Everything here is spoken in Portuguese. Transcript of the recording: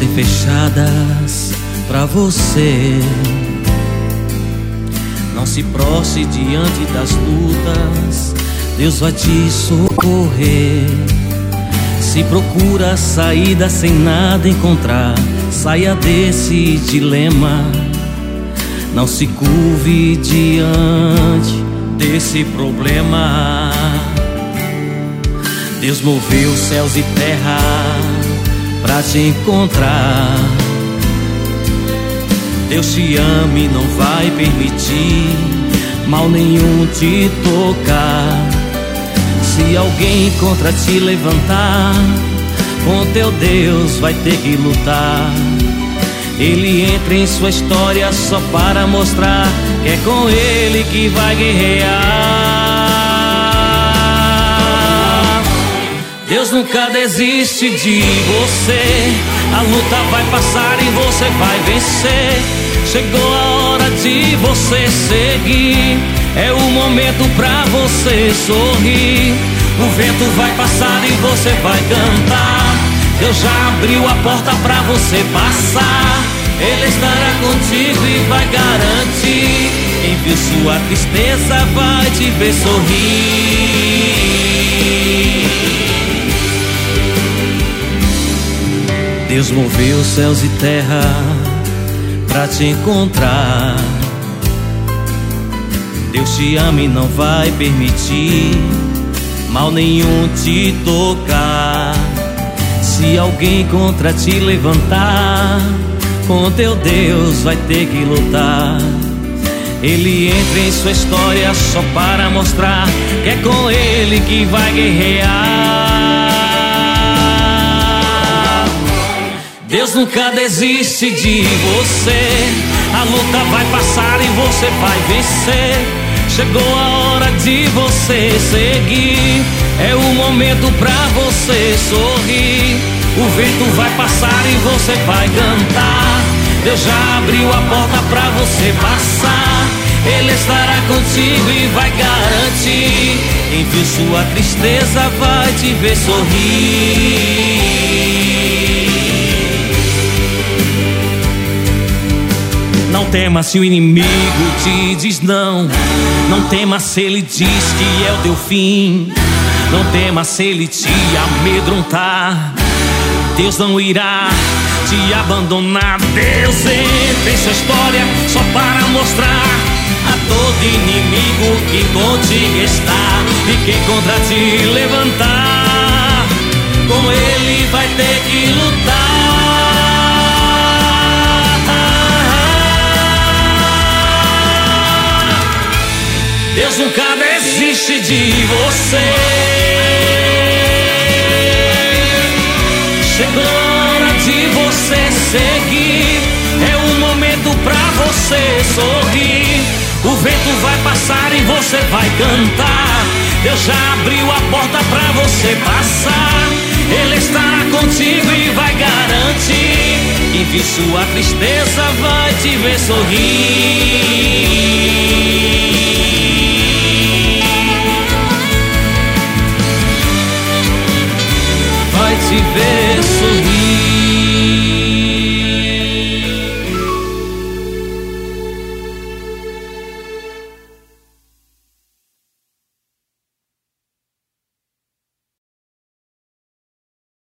parecem fechadas pra você. Não se prostre diante das lutas, Deus vai te socorrer. Se procura saída sem nada encontrar, saia desse dilema. Não se curve diante desse problema. Deus moveu céus e terra pra te encontrar. Deus te ama e não vai permitir mal nenhum te tocar. Se alguém contra ti levantar, com teu Deus vai ter que lutar. Ele entra em sua história só para mostrar que é com ele que vai guerrear. Deus nunca desiste de você. A luta vai passar e você vai vencer. Chegou a hora de você seguir. É o momento pra você sorrir. O vento vai passar e você vai cantar. Deus já abriu a porta pra você passar. Ele estará contigo e vai garantir. Quem viu sua tristeza vai te ver sorrir. Deus moveu céus e terra pra te encontrar. Deus te ama e não vai permitir mal nenhum te tocar. Se alguém contra ti levantar, com teu Deus vai ter que lutar. Ele entra em sua história só para mostrar que é com ele que vai guerrear. Deus nunca desiste de você. A luta vai passar e você vai vencer. Chegou a hora de você seguir. É o momento pra você sorrir. O vento vai passar e você vai cantar. Deus já abriu a porta pra você passar. Ele estará contigo e vai garantir. Quem viu sua tristeza vai te ver sorrir. Não tema se o inimigo te diz não. Não tema se ele diz que é o teu fim. Não tema se ele te amedrontar. Deus não irá te abandonar. Deus entra em sua história só para mostrar a todo inimigo que contigo está. E quem contra ti levantar, com ele vai ter que lutar. Deus nunca desiste de você. Chegou a hora de você seguir. É o momento pra você sorrir. O vento vai passar e você vai cantar. Deus já abriu a porta pra você passar. Ele estará contigo e vai garantir. Quem viu sua tristeza vai te ver sorrir. Vai te ver sorrir.